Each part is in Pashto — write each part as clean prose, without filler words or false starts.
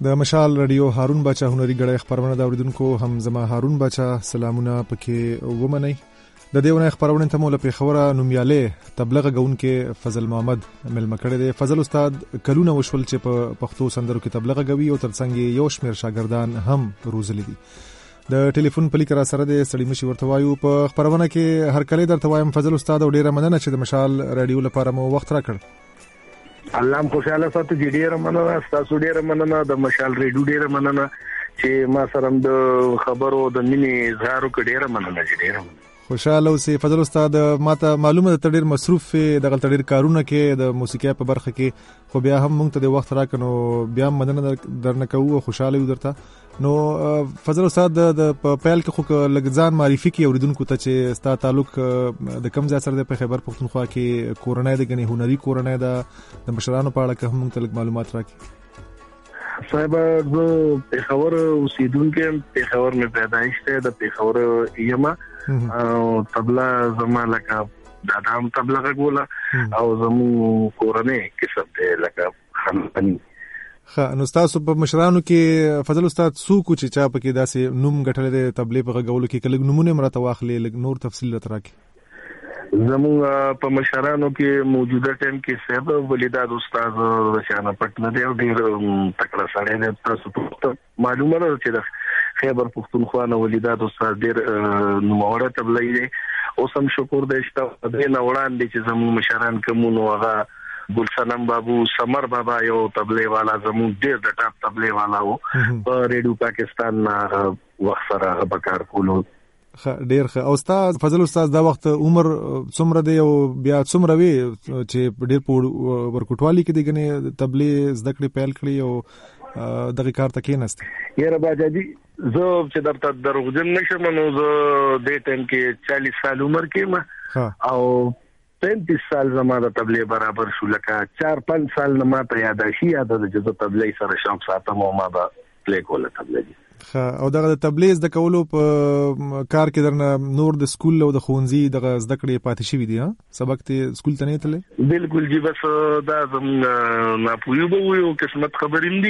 د مشال رادیو هارون بچا هنري غړی خبرونه دا اوریدونکو هم زما هارون بچا سلامونه پکې ومنئ. د دې ونه خبرونه ته مولا په خوره نومیاله تبلیغ غونکې فضل محمد ملما کړی دی. فضل استاد کلونه وشول چې په پښتو سندرو کې تبلیغ غوي او ترڅنګ یو شمیر شاګردان هم روزلي دي. د ټلیفون په لیکره سره د سړی مشي ورته وایو په خبرونه کې هر کله درته وایم فضل استاد او ډیره مننه چې د مشال رادیو لپاره مو وخت راکړ. الله هم خوشاله ساتي. ډیره مننه تاسو، ډیره مننه د مشال رادیو، ډیره مننه چې ما سره د خبرو د مینې اظهار وکړ. ډیره مننه چې ډیره خوشاله اوسې. فضل استاد ماته معلومه ده ته ډیر مصروف د غلط ډیر کارونه کې د موسیقي په برخه کې، خو بیا هم موږ ته د وخت راکنو بیا مننه درنه کوو او خوشاله یو درته. نو فضل استاد د پیل کې خو لګ ځان معرفي کې اوریدونکو ته چې ستا تعلق د کم ځای سره د په خیبر پښتونخوا کې کورنۍ د غني هنري کورنۍ د مشرانو په اړه کوم موږ ته لګ معلومات راکړي. صاحب زه پیښور اوسیدونکو یم. پیښور مې پیدایش ده، د پیښور یم او تبلا زما لکه دادام تبلا غولا او زمو کورنۍ کسب ده لکه خاندانی. نو تاسو په مشرانو کې فضل استاد څوک چې چا پکې داسې نوم غټل دي تبلیغ په غولو کې کله نمونه مرته واخلې لګ نور تفصیل راکړي. زمو په مشرانو کې موجوده ټیم کې صاحب ولیداد استاد رشانه پټنه دی او ډیر تکړه سړی دی. تاسو ته معلومه ده چې د خیبر پښتونخوا نه ولیداد استاد ډیر نوموړه تبلیغ دی. اوس هم شکر دی چې د نه وړاندې چې زمو مشران کومو هغه ګلصنم بابو سمر بابا یو تبلیغ والا زمو ډیر د ټاپ تبلیغ والا وو په ریډیو پاکستان وخت سره بکار کولو. ډیر ښه. او استاد فضل استاد دا وخت عمر څومره دی او بیا څومره وی چې ډیر په ورکوټوالي کې دغه تبلیغ زده کړې پیل کړی او دغه کار ته کېناست؟ یاره باجی زه چې درته دروغجن نشم نو زه د ټیم کې 40 سال عمر کې ما او 35 سال زما د تبلیغ برابر شو. لکه 4-5 سال نه ما ته یاد شي یاد د جزو تبلیغ سره شوق ساتم او ما به پلی کوله تبلیغ. او دغه تبلیغ د کولو په کار کې درنه نور د سکول او د خونځي دغه زده کړې پاتې شوی دی؟ سبق ته سکول ته نه تللی؟ بالکل جی، بس دا زم نه پویو به یو قسمت خبریم دي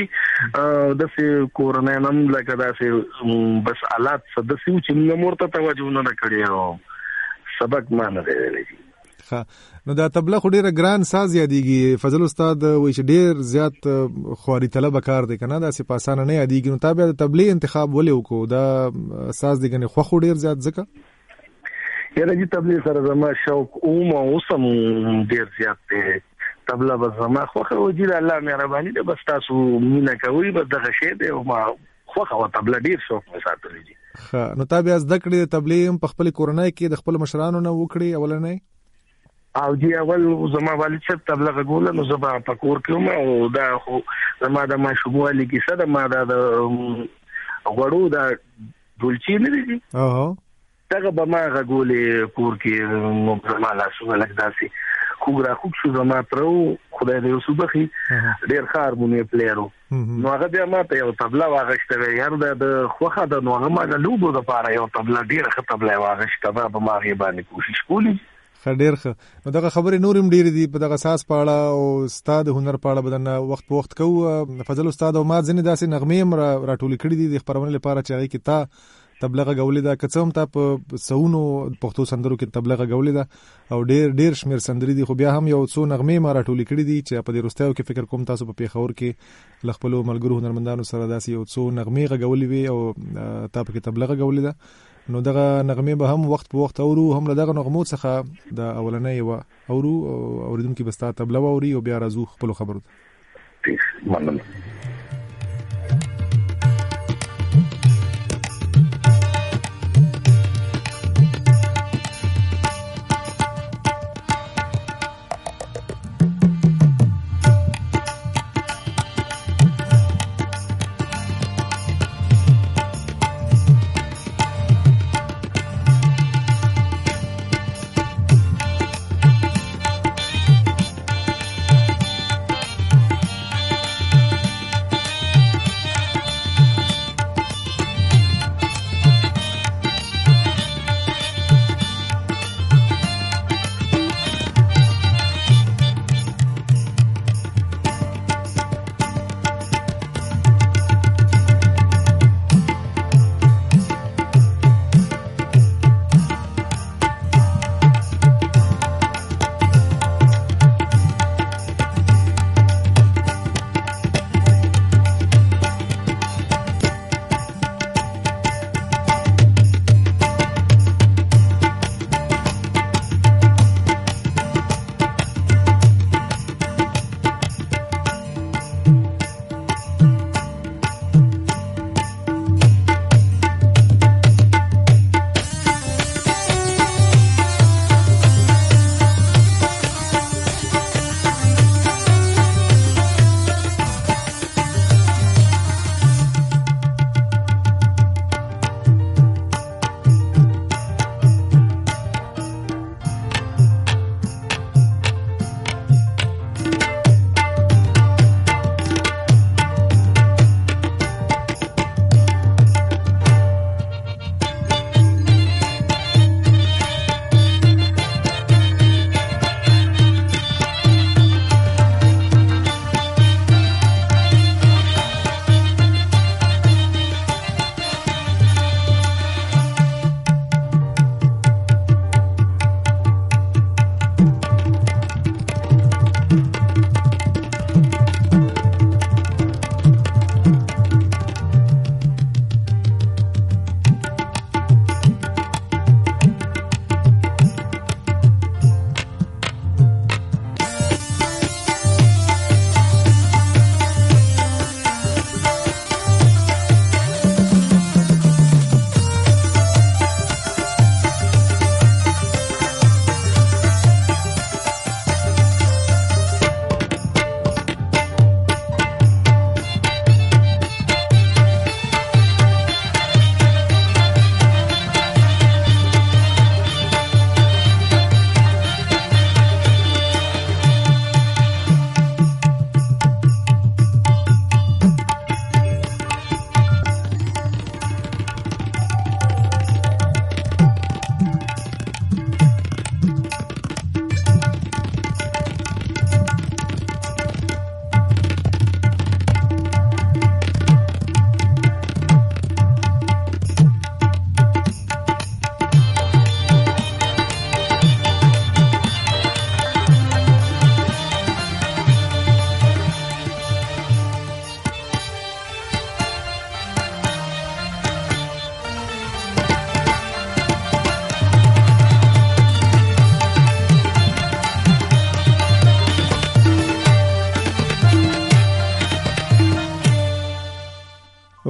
د سه کورونه نن لکه دا سه بس حالات صدسیو چې موږ مرته توجه نه کړی او سبق ما نه ویلې. نو دا تبلیغ ډیره ګران ساز یادېږي. فضل استاد وایي چې ډیر زیات خواري طلب کار دی کنه، دا سي پاسانه نه یادېږي. نو تابع د تبلیغ انتخاب ولې وکړو؟ دا ساز دی کنه خو ډیر زیات ځکه یاره چې تبلیغ سره زما شوق او اوسم ډیر زیات دی. تبلیغ بس زما خوخه وجیر الله مهرباني ده، بس تاسو مینه کوي بس دغه شی دی او ما خوخه و تبلیغ ډیر شوق مې ساتلی دي. نو تابع زده کړې تبلیغ په خپل کورنۍ کې د خپل مشرانو نه وکړي اولنې او دی اول زما والد صاحب تبلیغ غول نو زما پکور کوم او دا خو زما د ماشوموالي کې سره ما د غړو دا دولچی نه دي دغه به ما غولې کور کې نو زما لا شو لک داسي خوګرا خوب شو زما ترو خدای دې وسوبخي ډیر هارمونی پلیرو نو هغه بیا ما ته یو تبلیغ واغشته یار د خوخه د نو هغه ما د لوبو د پاره یو تبلیغ ډیر ښه تبلیغ واغشته به ما غي باندې کوشش کولی. ډیر ښه. نو دغه خبرې نورم ډیر دي په دغه اساس پاړه او استاد هنر پاړه بدن وخت په وخت کو. فضل استاد او ما ځنې داسې نغمې راټول کړي دي د خبرونه لپاره چې هغه کې تا تبلیغ غولې دا کڅوم تا په سونو پښتو سندرو کې تبلیغ غولې دا او ډیر شمیر سندري دي، خو بیا هم یو څو نغمې ما راټول کړي دي چې په دې روستاو کې فکر کوم تاسو په پیښور کې لخپلو ملګرو هنرمندانو سره داسې یو څو نغمې غولې وي او تا په کې تبلیغ غولې دا. نو دغه نغمې به هم وخت په وخت اورو، هم له دغه نغمو څخه د اولنۍ و اورو اوریدونکو بستا تبلیغ اوري او بیا راځو خپل خبرو ته. مننه.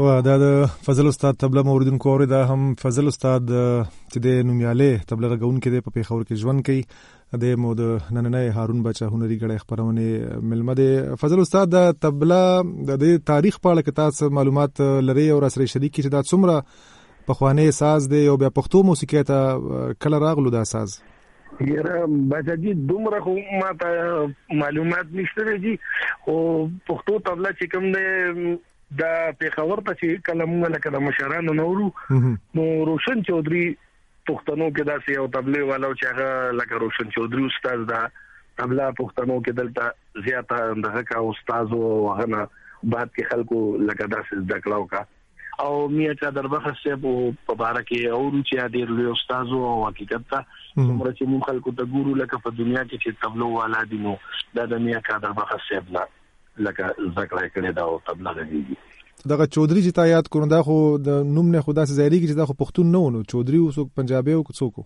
و دا د فضل استاد تبله موردونکو اوري دا هم فضل استاد چې د نومیاله تبله غونکې د په پیښور کې ژوند کوي د مو د نننۍ هارون بچا هنري غړي خبرونه ملمه د فضل استاد د تبله د تاریخ په اړه کې تاسو معلومات لري او سره شریک چې دا څومره په خوانه ساز دی او بیا پښتو موسیقي ته کله راغلو دا ساز یاره بچی دومره خو ما ته معلومات نشته دي او پښتو تبله چې کوم دی دا پیښور ته چې کلمونه لکه د مشرانو نورو نو روشن چودري پښتنو کې داسې یو تبله والو چې هغه لکه روشن چودري استاد دا تبله پښتنو کې دلته زیاته دغه کا استاد او هغه بعد کې خلکو لکه داسې دکلاو کا او میا چا دربخ صاحب په بارکه او چې ډیر لوی استاد او حقیقت ته عمر چې مون خلکو ته ګورو لکه په دنیا کې چې تبله والا دي نو دا د میا کا دربخ صاحب نه لکه ذکر کړی دا او تبله غږیږي دغه چودري چې تا یاد کړو دا خو د نوم نه خدا سي ظاهري چې دا خو پښتون نه ونو چودري او څوک پنجابي او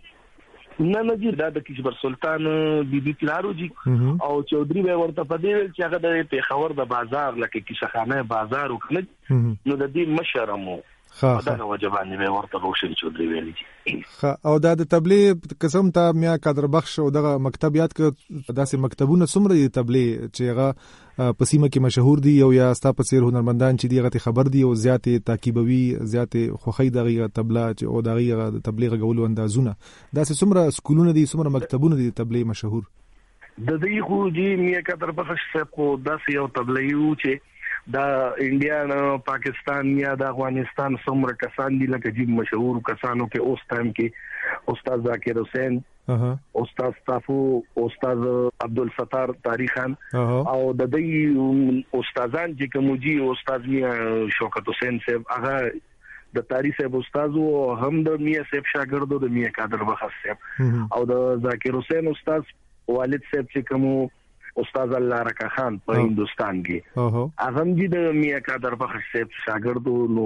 څوک نه جی دا د کشبر سلطان بیبي پلارو جی او چودري به ورته پدې چې هغه د پیښور د بازار لکه کیسخانه بازار وکړي نو د دې مشرمو دا وجبانی به ورته روشن چودري ویلي او دا د تبلیغ قسم ته میا قدر بخش او دغه مکتب یاد ک داسې مکتبونه څومره دي تبلیغ چې هغه پسیمه کې مشهور دي او یا ستا په څیر هنرمندان چې دیغه خبر دي او زیاتې تاکیبوي زیاتې خوخی دغه تبلیغ چې او دغه تبلیغ غولو اندازونه داسې څومره سکولونه دي څومره مکتبونه دي تبلیغ مشهور د دې خو جی میا قدر بخش کو داسې یو تبلیغ چې دا انډیا پاکستان یا د افغانستان څومره کسان دي لکه جی مشهور کسانو کې اوس ټایم کې استاد ذاکر حسین استاد صافو استاد عبدالستار تاریخ خان او د دې استادان چې کومجي استاد میا شوکت حسین صاحب هغه د تاریخ صاحب استاد او هم د میا صاحب شاګردو د میا قادر بخش صاحب او د ذاکر حسین استاد والد صاحب چې کوم استاد الله رکا خان په هندستان کې اعظم جی د میا قادر بخش صاحب شاګردو نو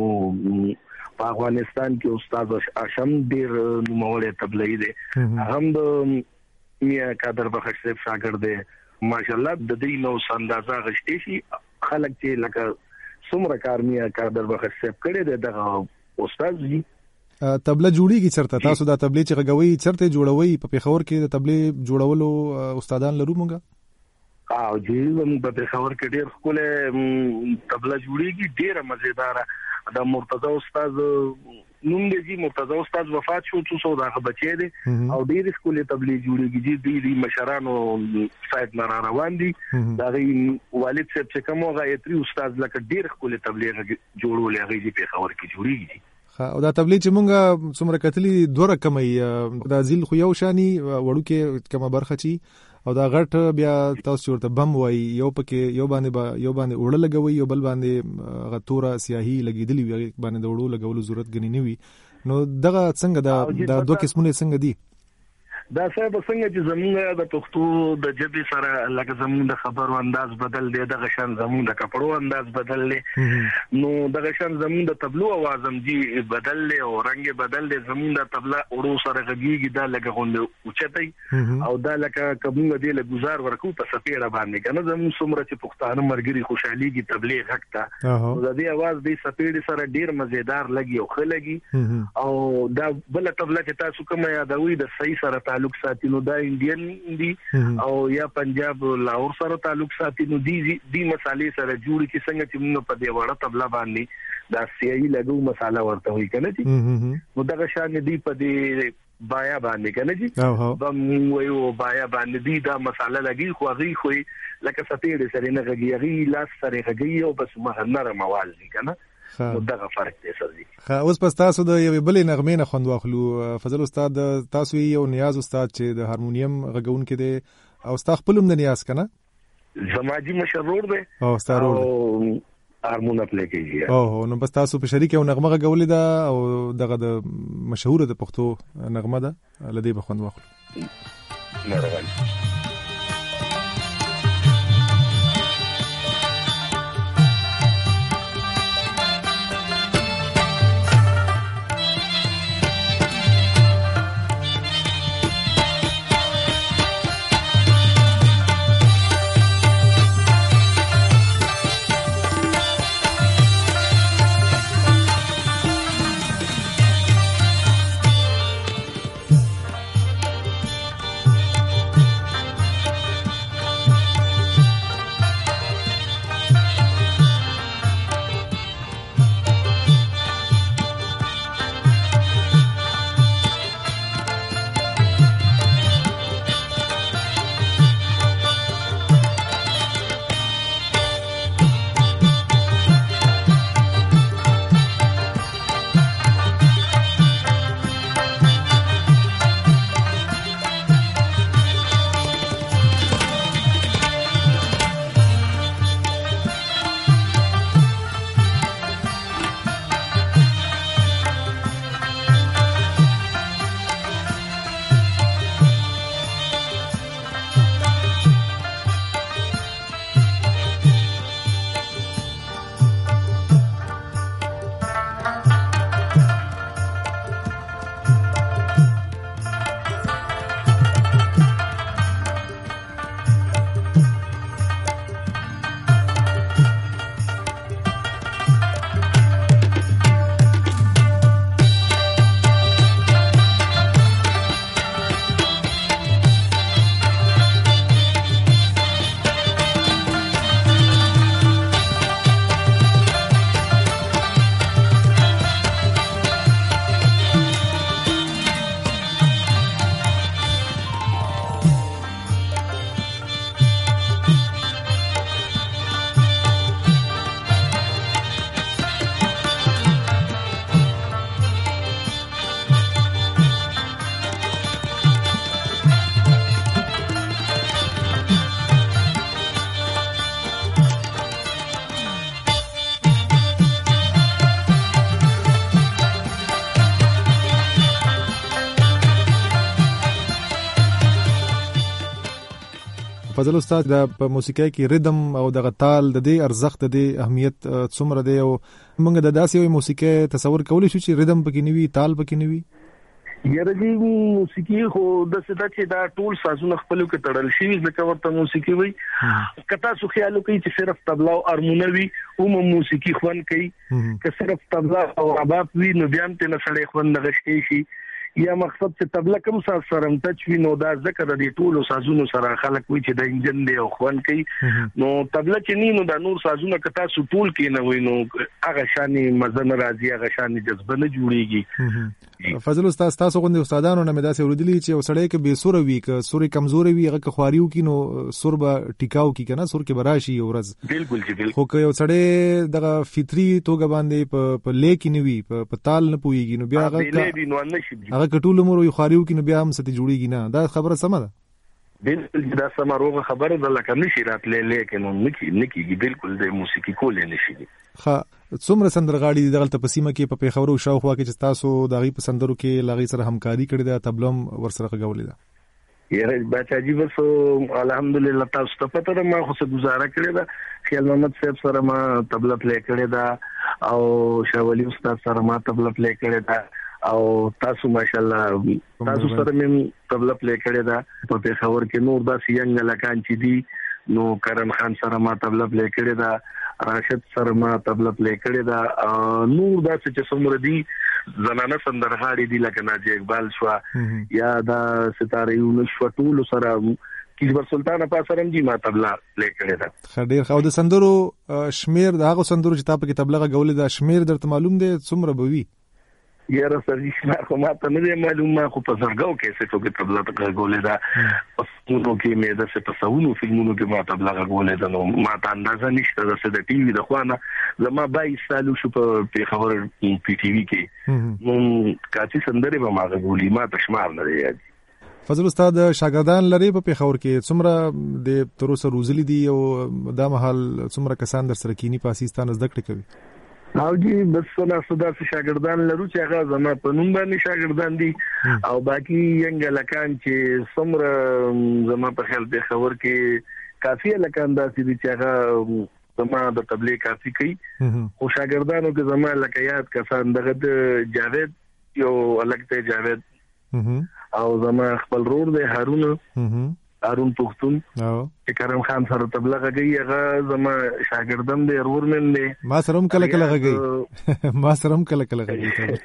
په افغانستان کې استاد اشم ډیر نوموړی تبلیغ دی هم د میا قادر بخش صاحب شاګرد دی ماشاءالله د دې نو اندازه غشتي شي خلک چې لکه څومره کار میا قادر بخش صاحب کړی دی دغه استاد جی تبله جوړیږي چرته تاسو دا تبلیغ چې غوي چرته جوړوي په پیښور کې د تبلیغ جوړولو استادان لرو مونږه او جی په پیښور کې ډېر خپل تبله جوړیږي ډېر مزیدار د مرتضی استاد نوم دی مرتضی استاد وفات شو څو دا بچی دی او ډېر خپل تبلیغ جوړیږي دی مشرانو سایت نه روان دي دا والد صاحب چې کوم غایتري استاد لکه ډېر خپل تبلیغ جوړول هغه دی پیښور کې جوړیږي او دا تبلیغ چې مونږه څومره کتلی دوه رقمي دا ذل خو یو شانی وړو کې کومه برخه چی او دا غټ بیا تاسو ورته بم وای یو پکې یو باندې وړه لګوي یو بل باندې غتوره سیاهي لګیدلی وي باندې د وړو لګولو ضرورت غنی نه وي نو دغه څنګه دا دوه قسمونه څنګه دي دا صاحب څنګه چې زمونږ د پښتو د جبې سره لکه زمونږ د خبرو انداز بدل دی د غشن زمونږ د کپړو انداز بدل دی نو د غشن زمونږ د تبلو اوازم جی بدل دی او رنگ بدل دی زمونږ د تبلا اورو سره غږیږي دا لکه غوند اوچتای او دا لکه کومه دی له گزار ورکو په سپیړه باندې کنه زموږ څومره چې پښتانه مرګري خوشحاليږي تبلیغ حق ته د دې आवाज د سپیړه سره ډیر مزیدار لګي او خلګي او دا بل تبلا چې تاسو کومه یادوي د صحیح سره تعلق ساتي نو دا انډین دي او یا پنجاب لاهور سره تعلق ساتي نو دي مسالې سره جوړ کی څنګه چې موږ په دې وړه تبلا باندې دا سیاهي لګو مساله ورته وي کنه چې نو دا شان دي په دې بایا باندې کنه چې بم ویو بایا باندې دي دا مساله لګي خو غي خو لکه سپېړې سره نه غږی لاس سره غږی او بس مهنره موال دي کنه نو دغه فرق دی سړي اوس پس تاسو د یوې بلې نغمې نه خوند واخلو فضل استاد تاسو یو نیاز استاد چې د هارمونیم غږون کې دی او استاد خپل هم د نیاز کنه زماجی مشرور دی او استاد هارمون پلی کوي او نو بس تاسو په شریک یو نغمه غولې ده او دغه د مشهور د پښتو نغمه ده لدی به خوند واخلو مهرباني فضل استاد د موسیقۍ کې ریدم او د غتال د دې ارزښت د دې اهمیت څومره دی او موږ د داسې یو موسیقۍ تصور کولی شو چې ریدم پکې نیوي تال پکې نیوي یاره دی موسیقي خو د څه چې دا ټول سازونه خپلو کې تړل شي ځکه ورته موسیقي وي کته سو خیالو کوي چې صرف طبلا او هارمونوي او موسیقي خوان کوي که صرف طبلا او رباب وي نو بیا ته نه سړی خوان نغشتي شي یا مقصد چې طبلا کوم سره ټچ وي نو دا ذکر د ټولو سازونو سره خلک وي چې د انجن دی او خوان کوي نو طبلا چې نه نو د نور سازونه کته سو ټول کې نه وي نو هغه شاني مزه راځي هغه شاني جذبه نه جوړيږي فضل استاد تاسو غوندي استادانو نه مې داسې ورودلی چې وسړی کې به سور وي ک سوري کمزوري وي هغه خواریو کې نو سور به ټیکاو کې کنه سور کې براشي ورځ بالکل جی بالکل خو که یو سړی دغه فطري توګه باندې په لیک نیوي په تال نه پويږي نو بیا هغه کټول مور یو خواریو کې نو بیا هم ستې جوړيږي نه دا خبره سمه ده بالکل دا سماروغه خبره ده لکه نشي راتلې لیکن نکی بالکل د موسیقي کولې نشي ها څومره سندرغاړي دغه تپسیمه کې په پیښور او شاوخوا کې چې تاسو دغه په سندرو کې لاغي سره همکاري کړې ده تبلم ورسره غوړلې ده یاره بچا جی بس الحمدلله تاسو ته پته ده ما خو څه گزاره کړې ده خیال محمد صاحب سره ما تبله پلی کړې ده او شاولی استاد سره ما تبله پلی کړې ده او تاسو ماشاءالله تاسو سره مې تبله پلی کړې ده په پیښور کې نور داسې ینګ لکان چې دي نو کرم خان سره ما تبله پلی کړې ده راشد سره ما تبله پلی کړې ده نور داسې چې څومره دي زنانه سندرغاړي دي لکه ناجی اقبال شو یا دا ستاره یو شو ټول سره کیشور سلطان په سره جی ما تبله پلی کړې ده خډیر خو د سندرو شمیر د هغه سندرو چې تاسو کې تبله غولې ده شمیر درته معلوم دی څومره بوي یاره سرجیشنا خو ما ته نه معلومه خو په زرګاو کې څه ټوګه تبله غولې ده پسونو کې مې د څه پسونو فلمونو کې ما تبله غولې ده نو ما ته اندازه نشته د څه د ټي وي د خوانه زما 22 سالو شو په خبر پی ټي وي کې نو کاچی سندره به ما غولې ما ته شمار نه دی فضل استاد شاګردان لري په پیښور کې څومره د تروسه روزلي دي او د مهال څومره کسان در سره کینی پاکستان زده کړې کوي او جی بس نه صدا شاګردان لرو چې هغه زما په نوم باندې شاګردان دي او باقي ینګ لکان چې څومره زما په خیال په خبر کې کافي لکان داسې دي چې هغه زما د تبلیغ کافي کوي او شاګردانو کې زما لکه یاد کسان دغه جاوید یو الګ جاوید او زما خپل رور دی هارون پختون چې کرم خان سره تبلیغ کوي هغه زما شاګردم دی ورمن دی ما سره هم کله غږی ما سره هم کله غږی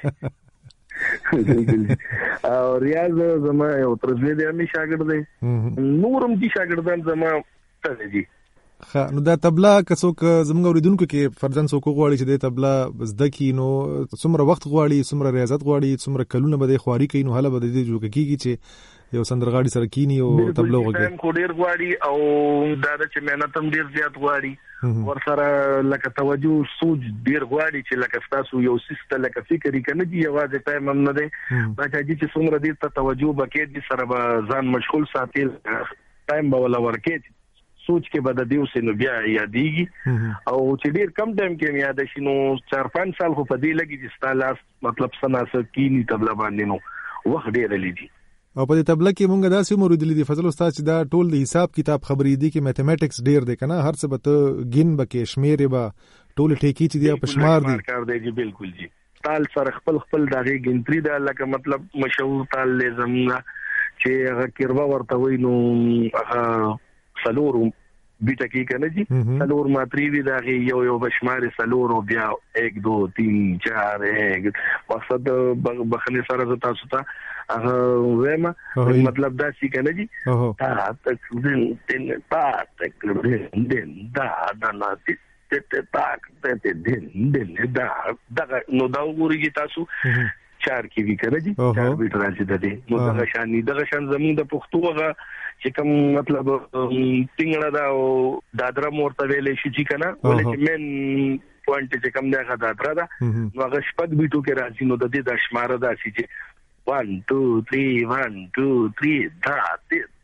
او ریاض زما یو ترځې دی امي شاګرد دی نورم دي شاګردان زما ته دي نو دا تبلا کڅوک زموږ اوریدونکو کې فرضاً څوک غواړي چې د تبلا زده کی نو څومره وخت غواړي څومره ریاضت غواړي څومره کلونه به خواري کوي نو هله به د جوړ کیږي چې یو سندرغاړي سره کینی او تبلا وګوري ټایم ډیر غواړي او دا چې مهنت هم ډیر زیات غواړي ور سره لکه توجه سوچ ډیر غواړي چې لکه تاسو یو سیستم لکه فکر کنه دی یوازې ټایم هم نه دی باچا چې څومره دې ته توجه وکړي چې سره به ځان مشغول ساتي ټایم به ولا ورکړي سوچ کې بد دیو سينو بیا یادېږي او چې ډیر کم ټایم کې یاد شي نو 4-5 سال خو په دې لګي چې ستالاس مطلب سناسه کینی تبلا باندې نو وخت ډیر لګي او په دې تبلا کې مونږ داسې مرودلی دي فضل استاد چې دا ټول د حساب کتاب خبرې دي کې میتھمیټکس ډیر دی کنه هر څه به ته ګین بکې شمیرې به ټول ټیکی چې دی په شمار دي کار دی جی بالکل جی تال سره خپل دغه ګنتري دا لکه مطلب مشهور تال لزمنا چې هغه کیروا ورته وای نو هغه سلور بیٹا کی کنه جی سلور ماتری وی دا یو بشمار سلور او بیا 1 2 3 4 1 مقصد بخنه سره تاسو ته هغه وېما مطلب دا سی کنه جی تا تک دین تا تک دین دا نه ته تاک ته دین دا نو دا وګورئ تاسو 4 کې وی کنه جی 4 بیت راځي د دې نو دغه شان زموږ د پښتو هغه چې کوم مطلب څنګه دا او دادرا مورته ویلې شي چې کنه ولې چې من پوینټ چې کوم دا دادرا دا نو هغه شپږ بیتو کې راځي نو د دې د شماره دا چې 1 2 3 1 2 3 دا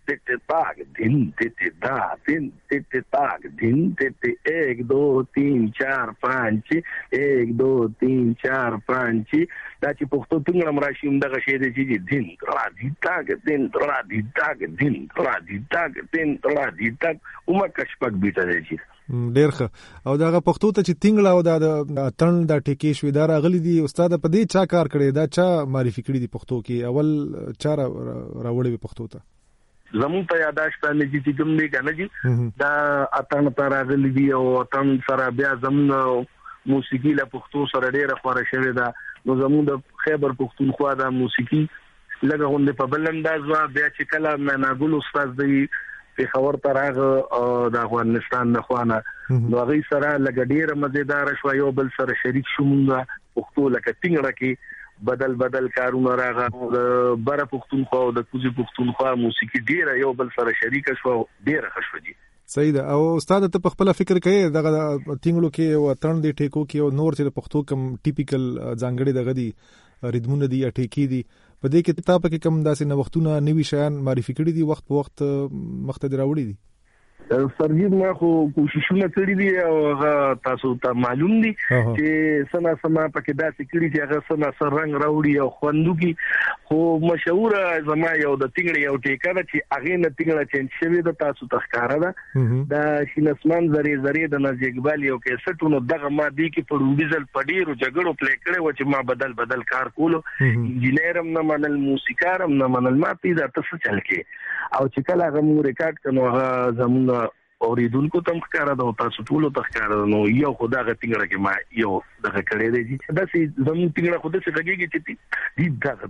टिट ताक दिन टिट दा दिन टिट ताक दिन टिट 1 2 3 4 5 1 2 3 4 5 دا چې پښتو څنګه مراشي دغه شی دی چې دین را دي تاګ دین را دي تاګ دین را دي تاګ دین را دي تاګ ومه کشپک بیت دی ډیر ښه او دغه پښتو ته چې تنګړه او د تن د ټیکې شوې دا راغلي دي استاد په دې چا کار کړی دا چا معرفي کړی دی پښتو کې اول چا راوړی پښتو ته زمون ته یاداشت نه دي چې کوم دی کنه جی دا اتن پر راغلي دي او اتن سره بیا زمون موسیقي له پښتو سره ډیره خوره شوې ده نو زمون د خیبر پښتونخوا د موسیقي لږه غونډه په بلنداز وا بیا چې کله مناګل استاد دی په خبر ترغه د افغانستان نه خوانه نو غي سره لګ ډیره مزیدار شو یو بل سره شریک شومږه پښتو لکه ټینګړه کې بدل کارونه راغه بره پښتونخوا او د کوزي پښتونخوا موسیقي ډیره یو بل سره شریک شو ډیره خوشو دي صحیح ده او استاد ته په خپل فکر کوي دغه ټینګلو کې او ترن دی ټیکو کې او نور چې د پښتو کم ټیپیکل ځانګړي دغه دي ریدمونه دي ټیکی دي په دې کې کتاب کې کم داسې نوښتونه نوي شیان معرفي کړي دي وخت په وخت مخته راوړي دي سرجیت ما خو کوششونه کړی دي او هغه تاسو ته معلوم دي چې سما پکې داسې کړی چې هغه سما سر رنگ راوړي او خوندو کې خو مشهور زما یو د تنګړی یو ټیکا ده چې هغه نه تنګړه چینج شوی د تاسو تخکاره ده د شینسمان زری د ناز اقبال یو کې سټونو دغه ما دی کې په روډیزل پډیرو جګړو پلی کړي و چې ما بدل کار کولو انجینرم نه منل موسیقارم نه منل ما پیدا تاسو چل کې او چې کله هغه مو ریکارډ کړو هغه زموږ اوریدونکو تم ښکارا د تاسو ټول ته ښکارا نو یو خدای ټینګړه کې ما یو دغه کړی دی چې دا سي زموږ ټینګړه خو د څه لګيږي چې دې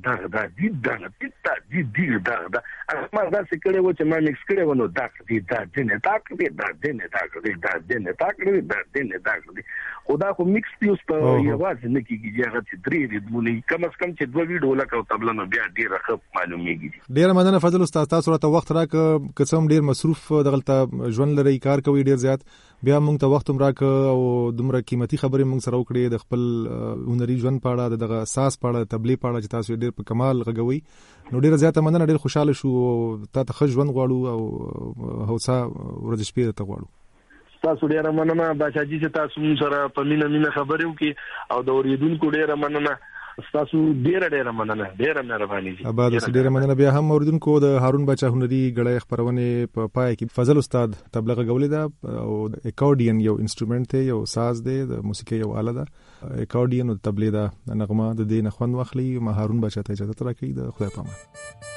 دا ما دا څه کړی و چې ما مکس کړی ونه دا دې خدا خو مکس پیوس په یوازې نه کیږي هغه چې درې ریدمونه کم از کم چې دوه ویډیو لکه او تبله نو بیا ډیر ښه معلومیږي ډیر مننه فضل استاد تاسو راته وخت راک قسم ډیر مصروف دغلطه ژوند لري کار کوي ډیر زیات بیا موږ ته وخت راک او دومره قیمتي خبرې موږ سره وکړې د خپل هنري ژوند په اړه دغه اساس په اړه تبلیغ په اړه چې تاسو ډیر په کمال غږوي نو ډیر زیات مننه ډیر خوشاله شو تاسو ښه ژوند غواړو او هوسا ورځ شپې ته غواړو تاسو ډیر مننه بچاجي چې تاسو سره په مینه خبرې وکي او د اوریدونکو ډیر مننه تاسو ډیر مننه ډیر مهرباني دي اباد ډیر مننه بیا هم اوریدونکو د هارون بچا هنري غړې خبرونه په پای کې فضل استاد تبلیغ غولې ده او اکورډین یو انسټرومنت دی یو ساز دی د موسیقي یو آله ده اکورډین او تبلیغ ده نغمه د دې نه خوند واخلي ما هارون بچا ته اجازه راکړي د خدای پامان